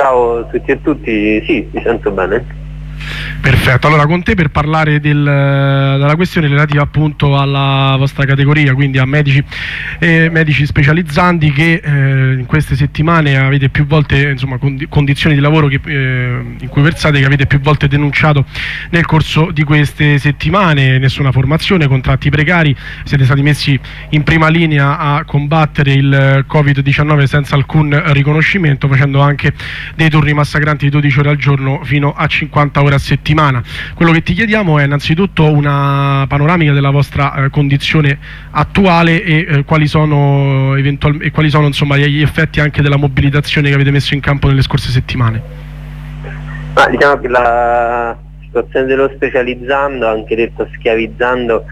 Ciao a tutti e tutti, sì, mi sento bene. Perfetto, allora con te per parlare della questione relativa appunto alla vostra categoria, quindi a medici specializzanti che in queste settimane avete più volte, insomma, condizioni di lavoro in cui versate, che avete più volte denunciato nel corso di queste settimane: nessuna formazione, contratti precari, siete stati messi in prima linea a combattere il Covid-19 senza alcun riconoscimento, facendo anche dei turni massacranti di 12 ore al giorno fino a 50 ore a settimana. Quello che ti chiediamo è innanzitutto una panoramica della vostra condizione attuale e quali sono insomma gli effetti anche della mobilitazione che avete messo in campo nelle scorse settimane. Diciamo che la situazione dello specializzando, anche detto schiavizzando,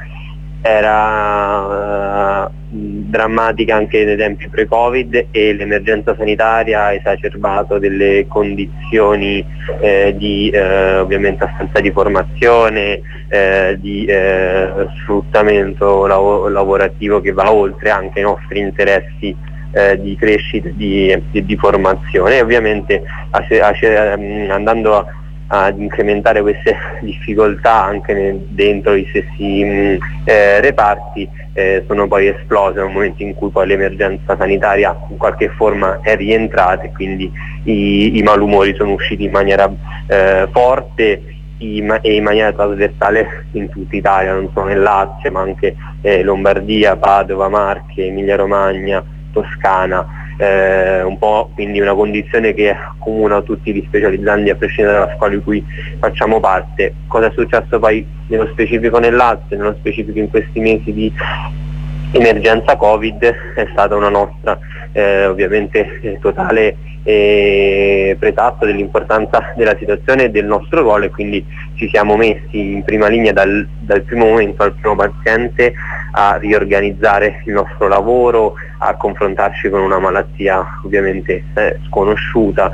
era drammatica anche nei tempi pre-Covid, e l'emergenza sanitaria ha esacerbato delle condizioni di ovviamente assenza di formazione, di sfruttamento lavorativo che va oltre anche i nostri interessi di crescita e di formazione, e ovviamente andando ad incrementare queste difficoltà anche dentro i stessi reparti, sono poi esplose nel momento in cui poi l'emergenza sanitaria in qualche forma è rientrata, e quindi i malumori sono usciti in maniera forte e in maniera trasversale in tutta Italia, non solo nel Lazio ma anche Lombardia, Padova, Marche, Emilia Romagna, Toscana. Un po' quindi una condizione che accomuna tutti gli specializzanti a prescindere dalla scuola di cui facciamo parte. Cosa è successo poi nello specifico nel Lazio, nello specifico in questi mesi di emergenza Covid? È stata una nostra ovviamente totale pretatto dell'importanza della situazione e del nostro ruolo, e quindi ci siamo messi in prima linea dal primo momento al primo paziente a riorganizzare il nostro lavoro, a confrontarci con una malattia ovviamente sconosciuta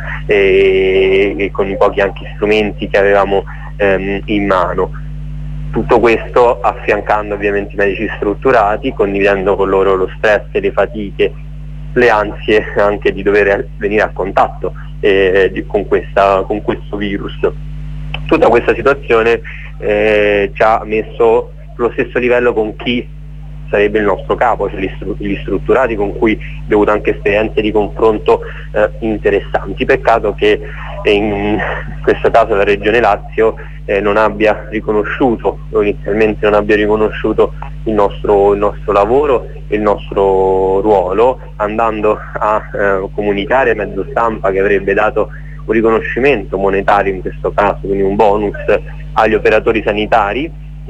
e con i pochi anche strumenti che avevamo in mano. Tutto questo affiancando ovviamente i medici strutturati, condividendo con loro lo stress e le fatiche, le ansie anche di dover venire a contatto con questo virus. Tutta questa situazione ci ha messo sullo stesso livello con chi sarebbe il nostro capo, cioè gli strutturati, con cui abbiamo avuto anche esperienze di confronto interessanti. Peccato che in questo caso la Regione Lazio non abbia riconosciuto, o inizialmente non abbia riconosciuto il nostro lavoro e il nostro ruolo, andando a comunicare a mezzo stampa che avrebbe dato un riconoscimento monetario in questo caso, quindi un bonus agli operatori sanitari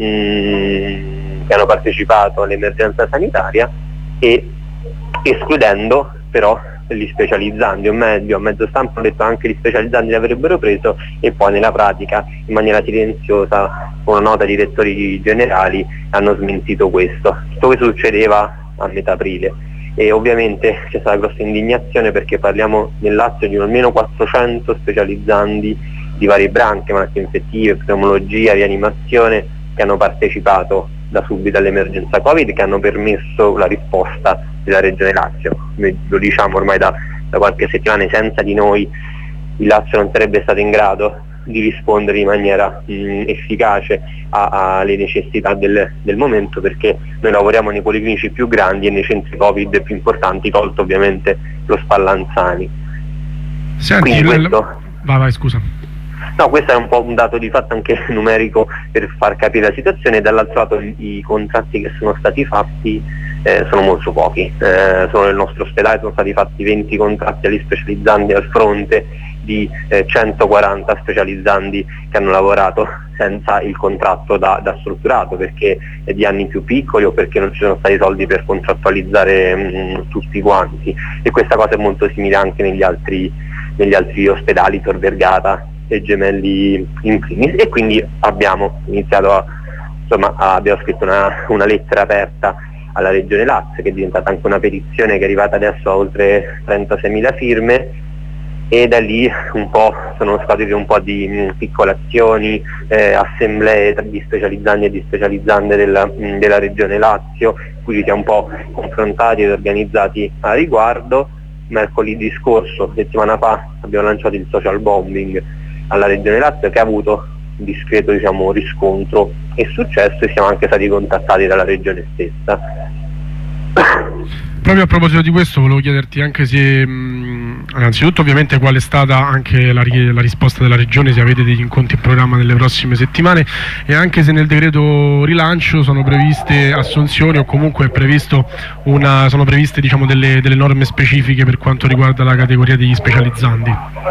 che hanno partecipato all'emergenza sanitaria, e escludendo però gli specializzanti, o meglio a mezzo stampa hanno detto anche gli specializzanti li avrebbero preso, e poi nella pratica in maniera silenziosa con una nota di direttori generali hanno smentito questo. Tutto questo succedeva a metà aprile e ovviamente c'è stata grossa indignazione, perché parliamo nel Lazio di almeno 400 specializzanti di varie branche, malattie infettive, pneumologia, rianimazione, che hanno partecipato da subito all'emergenza Covid, che hanno permesso la risposta della Regione Lazio. Noi lo diciamo ormai da qualche settimana: senza di noi il Lazio non sarebbe stato in grado di rispondere in maniera efficace alle necessità del momento, perché noi lavoriamo nei policlinici più grandi e nei centri Covid più importanti, tolto ovviamente lo Spallanzani. Senti, vai, scusa. No, questo è un po' un dato di fatto anche numerico per far capire la situazione. Dall'altro lato i contratti che sono stati fatti sono molto pochi. Solo nel nostro ospedale sono stati fatti 20 contratti agli specializzanti, al fronte di 140 specializzanti che hanno lavorato senza il contratto da strutturato, perché è di anni più piccoli o perché non ci sono stati soldi per contrattualizzare tutti quanti. E questa cosa è molto simile anche negli altri ospedali, Tor Vergata e Gemelli in primis, e quindi abbiamo iniziato abbiamo scritto una lettera aperta alla Regione Lazio, che è diventata anche una petizione che è arrivata adesso a oltre 36.000 firme, e da lì un po' sono scaturite un po' di piccole azioni, assemblee tra gli specializzanti e gli specializzande della Regione Lazio, in cui ci siamo un po' confrontati ed organizzati a riguardo. mercoledì scorso, settimana fa, abbiamo lanciato il social bombing alla Regione Lazio, che ha avuto un discreto riscontro e successo, e siamo anche stati contattati dalla Regione stessa. Proprio a proposito di questo volevo chiederti anche se, innanzitutto ovviamente qual è stata anche la risposta della Regione, se avete degli incontri in programma nelle prossime settimane, e anche se nel decreto rilancio sono previste assunzioni o comunque sono previste delle norme specifiche per quanto riguarda la categoria degli specializzandi.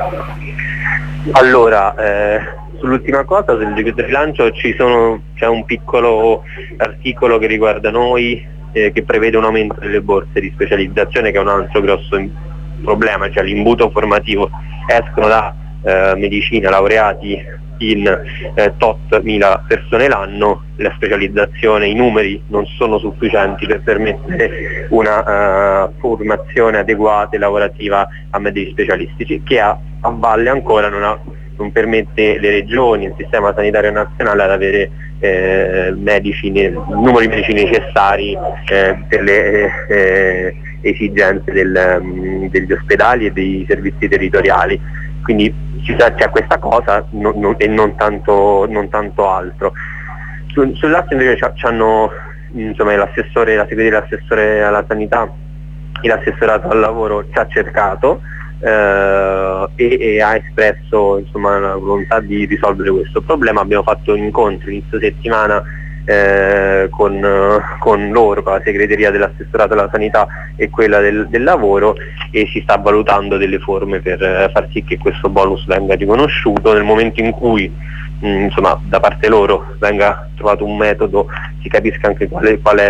Allora, sull'ultima cosa, sul decreto rilancio c'è un piccolo articolo che riguarda noi, che prevede un aumento delle borse di specializzazione, che è un altro grosso problema, cioè l'imbuto formativo. Escono da medicina laureati in tot mila persone l'anno, la specializzazione, i numeri non sono sufficienti per permettere una formazione adeguata e lavorativa a medici specialistici, che a valle ancora non permette le regioni, il sistema sanitario nazionale, ad avere il numero di medici necessari per le esigenze degli ospedali e dei servizi territoriali. Quindi c'è questa cosa e non tanto altro. Sull'Lazio invece c'hanno la segreteria dell'assessore alla sanità e l'assessorato al lavoro ci ha cercato e ha espresso la volontà di risolvere questo problema. Abbiamo fatto incontri inizio settimana con loro, con la segreteria dell'assessorato alla sanità e quella del lavoro, e si sta valutando delle forme per far sì che questo bonus venga riconosciuto. Nel momento in cui da parte loro venga trovato un metodo, si capisca anche qual è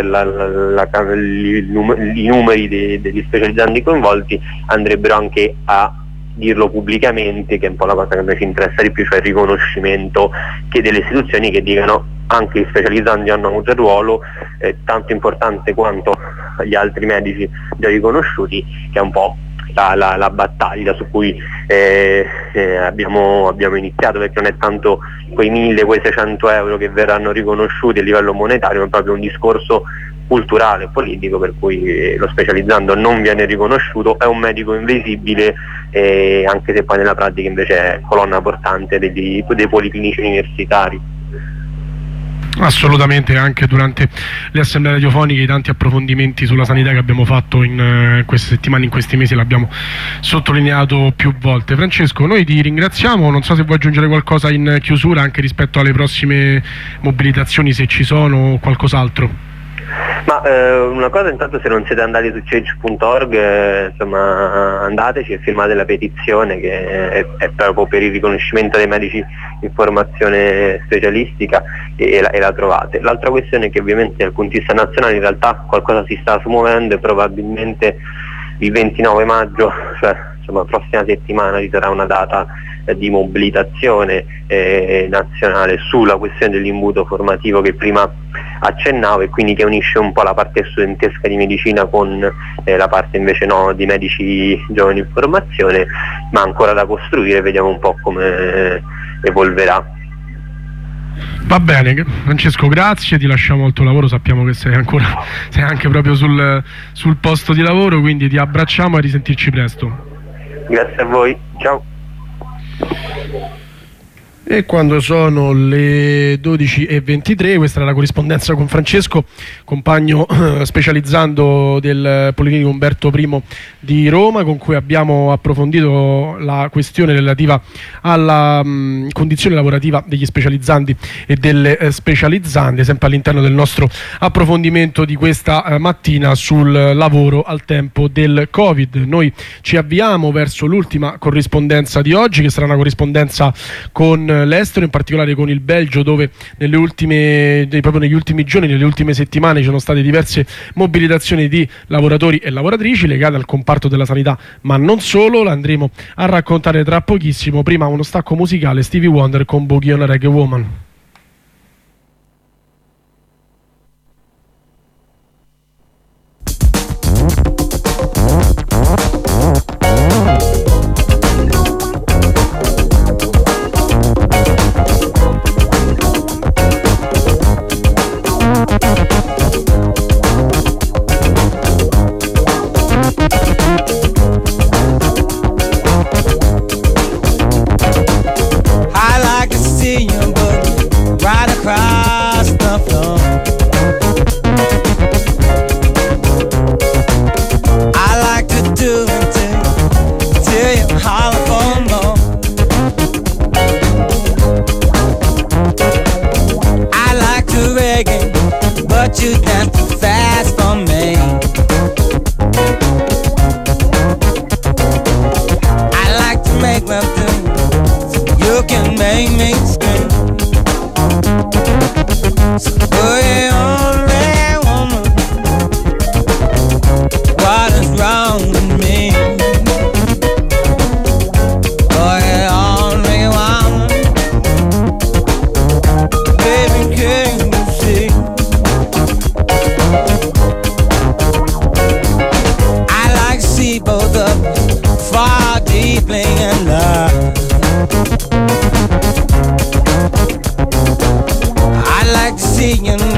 i numeri degli specializzandi coinvolti, andrebbero anche a dirlo pubblicamente, che è un po' la cosa che a noi ci interessa di più, cioè il riconoscimento che delle istituzioni che dicano anche gli specializzandi hanno avuto il ruolo tanto importante quanto gli altri medici già riconosciuti, che è un po' la battaglia su cui abbiamo iniziato, perché non è tanto quei 1.000, quei 600 euro che verranno riconosciuti a livello monetario, ma è proprio un discorso culturale e politico, per cui lo specializzando non viene riconosciuto, è un medico invisibile, anche se poi nella pratica invece è colonna portante dei policlinici universitari. Assolutamente, anche durante le assemblee radiofoniche i tanti approfondimenti sulla sanità che abbiamo fatto in queste settimane, in questi mesi, l'abbiamo sottolineato più volte. Francesco, noi ti ringraziamo, non so se vuoi aggiungere qualcosa in chiusura anche rispetto alle prossime mobilitazioni, se ci sono, o qualcos'altro. Ma una cosa, intanto, se non siete andati su change.org, andateci e firmate la petizione, che è proprio per il riconoscimento dei medici in formazione specialistica, e la trovate. L'altra questione è che ovviamente dal punto di vista nazionale in realtà qualcosa si sta smuovendo, e probabilmente il 29 maggio, cioè la prossima settimana, ci sarà una data di mobilitazione nazionale sulla questione dell'imbuto formativo che prima accennavo, e quindi che unisce un po' la parte studentesca di medicina con la parte invece di medici giovani in formazione, ma ancora da costruire, vediamo un po' come evolverà. Va bene, Francesco, grazie, ti lasciamo al tuo lavoro, sappiamo che sei anche proprio sul posto di lavoro, quindi ti abbracciamo e a risentirci presto. Grazie a voi, ciao. E quando sono le 12:23, questa era la corrispondenza con Francesco, compagno specializzando del Policlinico Umberto I di Roma, con cui abbiamo approfondito la questione relativa alla condizione lavorativa degli specializzandi e delle specializzande, sempre all'interno del nostro approfondimento di questa mattina sul lavoro al tempo del Covid. Noi ci avviamo verso l'ultima corrispondenza di oggi, che sarà una corrispondenza con l'estero, in particolare con il Belgio, dove proprio negli ultimi giorni, nelle ultime settimane, ci sono state diverse mobilitazioni di lavoratori e lavoratrici legate al comparto della sanità, ma non solo. La andremo a raccontare tra pochissimo. Prima uno stacco musicale, Stevie Wonder con Boogie on a Reggae Woman. right across the floor. I like to do it till you holler for more. I like to reggae, but you dance too fast for me. I like to make love to you, you can make me scream. So you're the only woman. What is wrong with me? You're the only woman. Baby, can you see? I like to see both of us fall deeply in love. I like to see you